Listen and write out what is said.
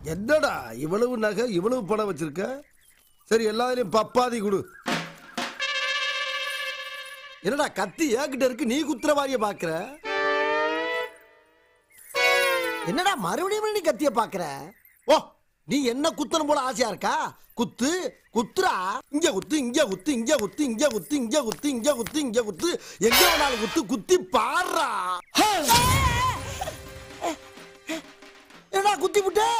என்னடா இவ்வளவு நகை இவ்வளவு பணம் வச்சிருக்க? சரி எல்லாரையும் பப்பாதி கொடு. என்னடா கத்தி ஏகிட்ட இருக்கு, நீ குத்துறவாரிய பாக்குற? என்னடா மறுபடியும் நீ கத்திய பாக்குற? ஓ, நீ என்ன குத்தணும் போல ஆசையா இருக்கா? குத்து குத்துறா. இங்க குத்து, இங்க குத்து, இங்க குத்து, இங்க குத்து, இங்க குத்து, இங்க குத்து, இங்க குத்து, எங்க வேணாலும் குத்து, குத்தி பாடுறா. என்னடா குத்தி விட்ட?